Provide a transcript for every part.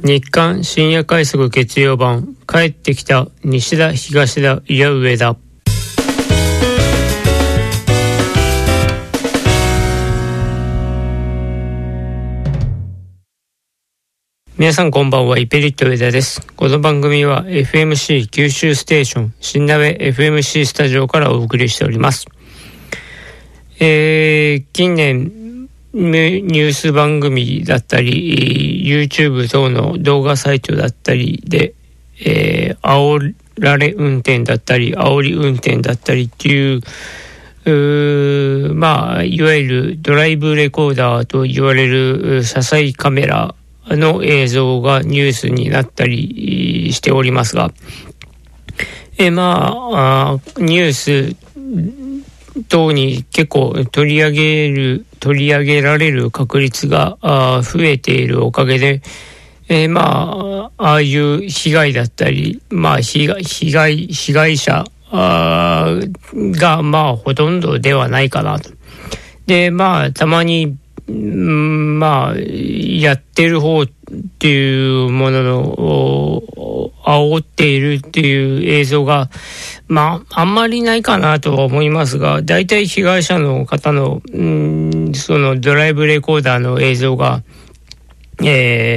日刊深夜快速月曜版、帰ってきた西田東田いや上田。皆さんこんばんは、イペリット上田です。この番組は FMC 九州ステーション新鍋 FMC スタジオからお送りしております。近年ニュース番組だったり YouTube 等の動画サイトだったりで、煽られ運転だったり煽り運転だったりっていういわゆるドライブレコーダーと言われる車載カメラの映像がニュースになったりしておりますが、ニュース等に結構取り上げられる確率が増えているおかげで、ああいう被害だったり、被害者がほとんどではないかなと。で、たまにやってる方っていうものの煽っているっていう映像があんまりないかなとは思いますが、だいたい被害者の方のそのドライブレコーダーの映像が、流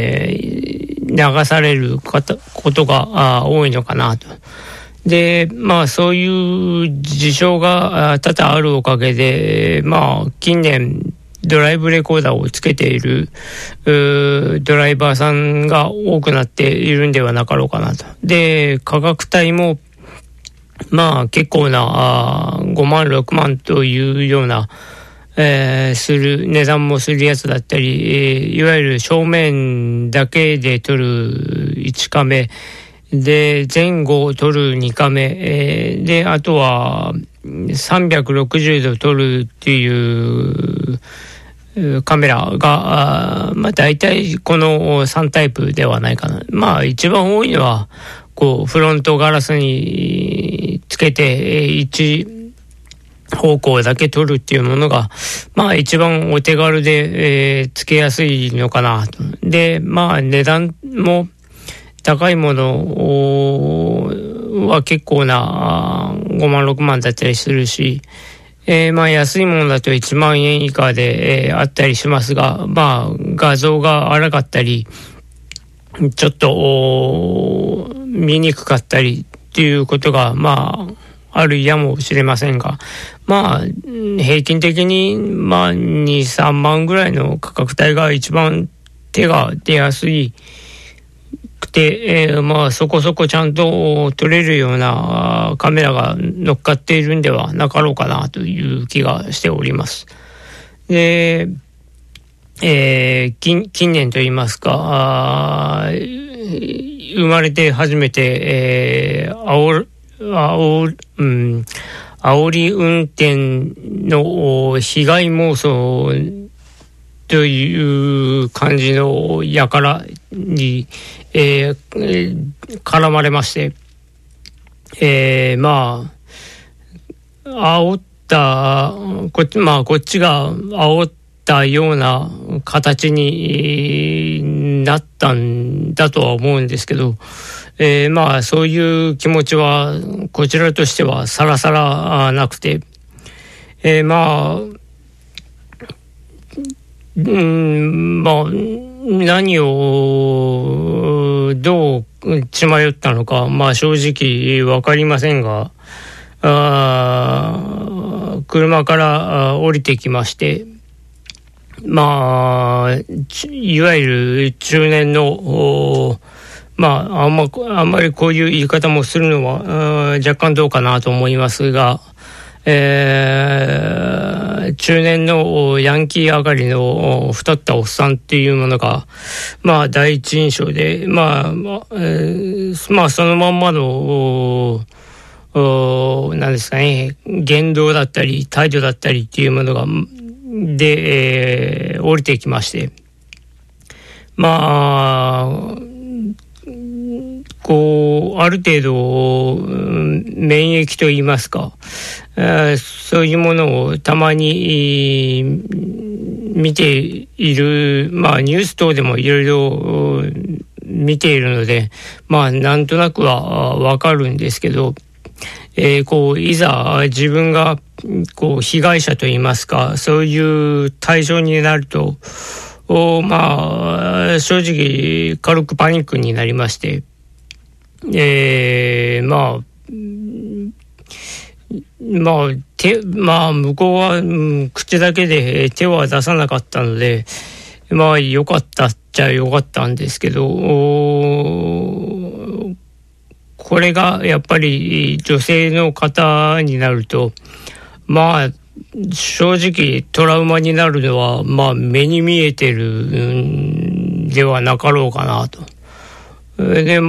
されることが多いのかなと。で、そういう事象が多々あるおかげで、近年ドライブレコーダーをつけているドライバーさんが多くなっているんではなかろうかなと。で、価格帯も結構な5万6万というような、する値段もするやつだったり、いわゆる正面だけで撮る1カメで前後を撮る2カメ、であとは360度撮るっていうカメラが大体この3タイプではないかな。一番多いのはフロントガラスにつけて一方向だけ撮るっていうものが一番お手軽で、つけやすいのかなと。で値段も高いものは結構な5万6万だったりするし、安いものだと1万円以下で、あったりしますが、画像が荒かったりちょっと見にくかったりっていうことがあるやもしれませんが、平均的に2、3万ぐらいの価格帯が一番手が出やすいくて、そこそこちゃんと撮れるようなカメラが乗っかっているんではなかろうかなという気がしております。で、近年といいますか、生まれて初めて、煽り運転の被害妄想という感じの輩に、絡まれまして、煽ったこっちが煽ったような形になったんだとは思うんですけど、そういう気持ちはこちらとしてはさらさらなくて、何をどう血迷ったのか正直わかりませんが、車から降りてきまして、いわゆる中年のあんまりこういう言い方もするのは若干どうかなと思いますが、中年のヤンキー上がりの太ったおっさんっていうものが第一印象で、そのまんまのなんですかね、言動だったり態度だったりっていうものがで、降りてきまして、ある程度免疫といいますか、そういうものをたまに見ている、ニュース等でもいろいろ見ているので、なんとなくはわかるんですけど、いざ自分が被害者といいますか、そういう対象になると、正直軽くパニックになりまして、向こうは、口だけで手は出さなかったので、良かったっちゃ良かったんですけど、これがやっぱり女性の方になると、正直トラウマになるのは、目に見えてるではなかろうかなと。で、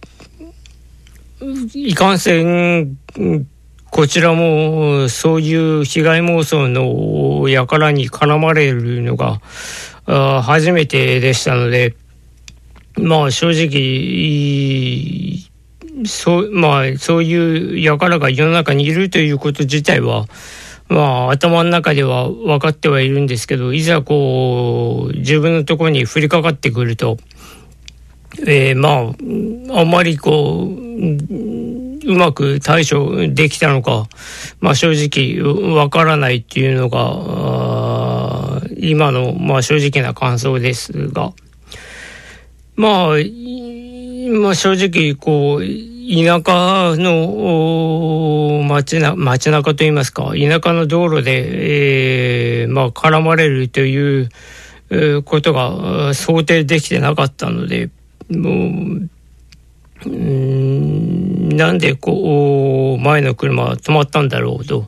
いかんせん、こちらもそういう被害妄想の輩に絡まれるのが初めてでしたので、正直そういう輩が世の中にいるということ自体は頭の中では分かってはいるんですけど、いざ自分のところに降りかかってくると、あんまりうまく対処できたのか、正直わからないっていうのが今の正直な感想ですが、正直田舎の街中といいますか、田舎の道路で絡まれるということが想定できてなかったので、なんで前の車は止まったんだろうと、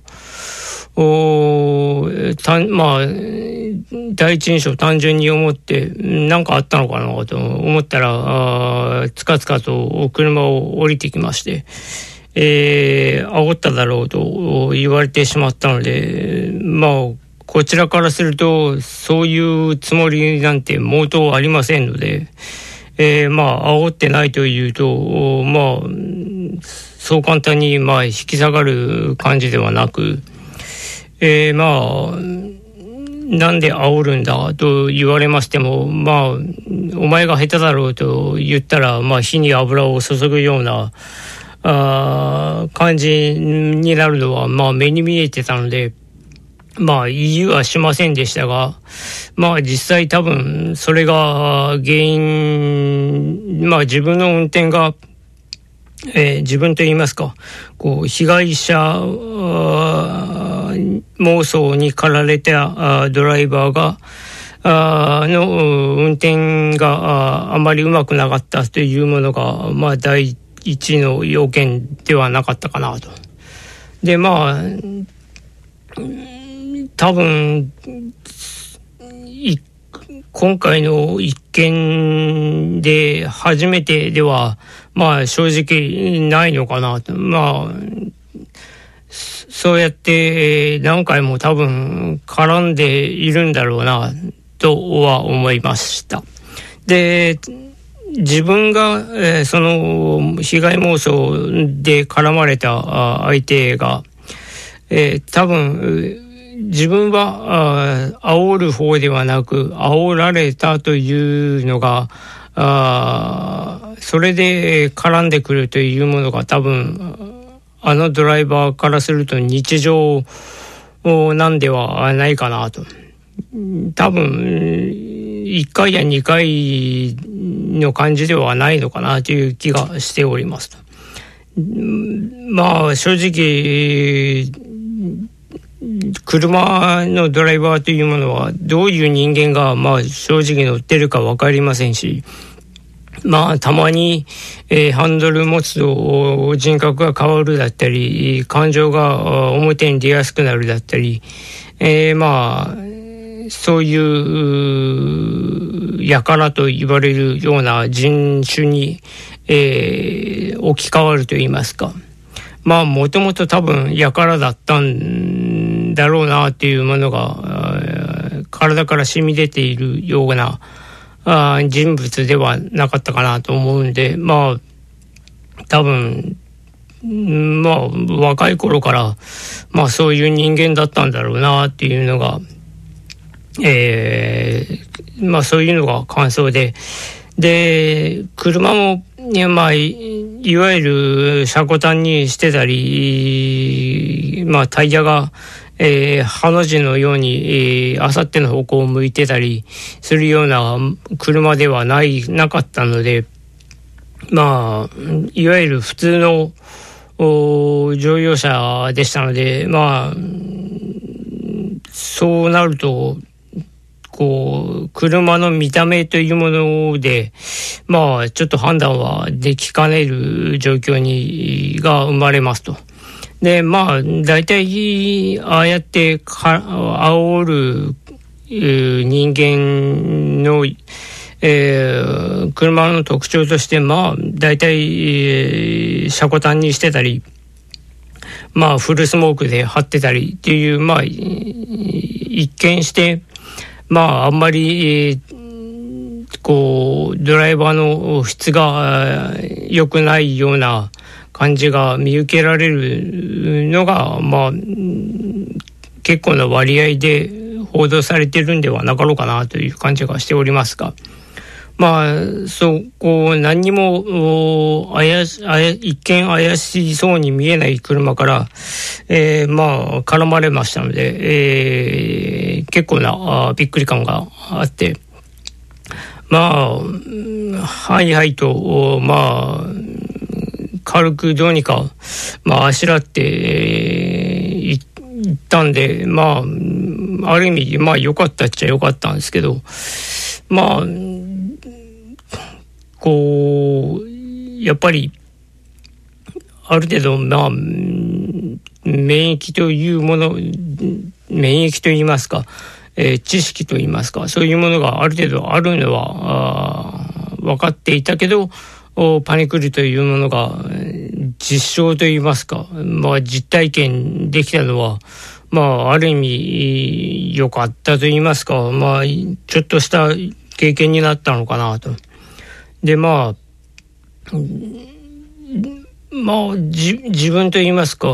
第一印象単純に思って何かあったのかなと思ったら、つかつかと車を降りてきまして、煽っただろうと言われてしまったので、こちらからするとそういうつもりなんて毛頭ありませんので、煽ってないというと、そう簡単に引き下がる感じではなく、なんで煽るんだと言われましても、お前が下手だろうと言ったら、火に油を注ぐような感じになるのは目に見えてたので、言いはしませんでしたが、実際多分それが原因、自分の運転が、自分と言いますか、被害者妄想に駆られたドライバーがの運転があまりうまくなかったというものが、第一の要件ではなかったかなと。で、多分今回の一件で初めてでは正直ないのかなと。そうやって何回も多分絡んでいるんだろうなとは思いました。で、自分が、その被害妄想で絡まれた相手が、多分自分は煽る方ではなく煽られたというのがそれで絡んでくるというものが多分あのドライバーからすると日常なんではないかなと。多分1回や2回の感じではないのかなという気がしておりますと。正直車のドライバーというものはどういう人間が正直乗ってるか分かりませんし、たまに、ハンドル持つと人格が変わるだったり、感情が表に出やすくなるだったり、そういう輩と言われるような人種に、置き換わると言いますか、もともと多分輩だったんだろうなっていうものが体から染み出ているような人物ではなかったかなと思うんで、多分若い頃からそういう人間だったんだろうなっていうのが、そういうのが感想で、 で、車も、まあ、いわゆる車庫端にしてたり、まあ、タイヤが、ハの字のように、あさっての方向を向いてたりするような車ではなかったので、まあ、いわゆる普通の乗用車でしたので、まあ、そうなると、こう、車の見た目というもので、まあ、ちょっと判断はできかねる状況が生まれますと。で、まあ、大体、ああやって煽る人間の、車の特徴として、まあ、大体、車庫端にしてたり、まあ、フルスモークで張ってたりっていう、まあ、一見して、まあ、あんまり、こう、ドライバーの質が良くないような感じが見受けられるのが、まあ、結構な割合で報道されてるんではなかろうかなという感じがしておりますが、まあ、こう、何にも、一見怪しそうに見えない車から、まあ、絡まれましたので、結構なびっくり感があって、まあ、はいと、まあ、軽くどうにか、まあ、あしらって、行ったんで、まあ、ある意味、まあ、良かったっちゃ良かったんですけど、まあ、こう、やっぱり、ある程度、まあ、免疫というもの、免疫といいますか、知識といいますか、そういうものがある程度あるのは、分かっていたけど、パニクルというものが、実証といいますか、まあ、実体験できたのは、まあ、ある意味、良かったといいますか、まあ、ちょっとした経験になったのかなと。で、まあ、自分と言いますか、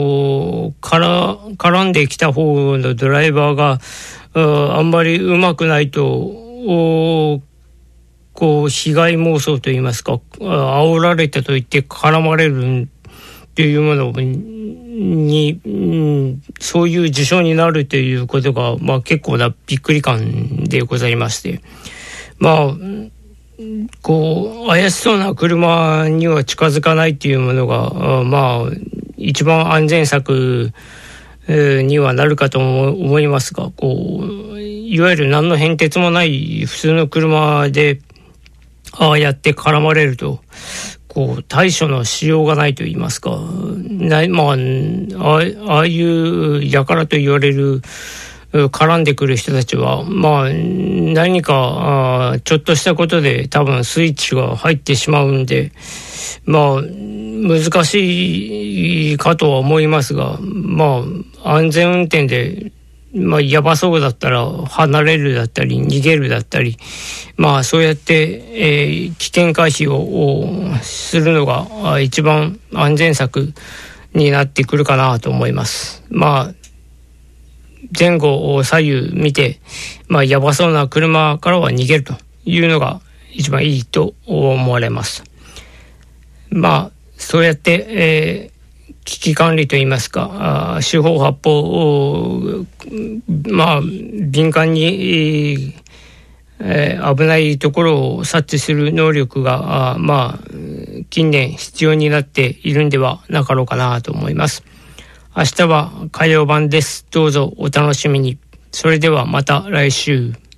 絡んできた方のドライバーが、あんまりうまくないと、こう、被害妄想と言いますか、煽られたと言って絡まれるというものに、そういう事象になるということが、まあ結構なびっくり感でございまして、まあ、こう怪しそうな車には近づかないっていうものが、まあ一番安全策にはなるかと思いますが、こういわゆる何の変哲もない普通の車でああやって絡まれると、こう対処のしようがないと言いますか、まあああいう輩と言われる絡んでくる人たちは、まあ、何かちょっとしたことで多分スイッチが入ってしまうんで、まあ、難しいかとは思いますが、まあ、安全運転で、まあ、やばそうだったら離れるだったり、逃げるだったり、まあ、そうやって、危険回避をするのが一番安全策になってくるかなと思います。まあ、前後左右見て、まあ、やばそうな車からは逃げるというのが一番いいと思われます。まあ、そうやって、危機管理といいますか、四方八方、まあ、敏感に、危ないところを察知する能力が、まあ、近年必要になっているんではなかろうかなと思います。明日は火曜版です。どうぞお楽しみに。それではまた来週。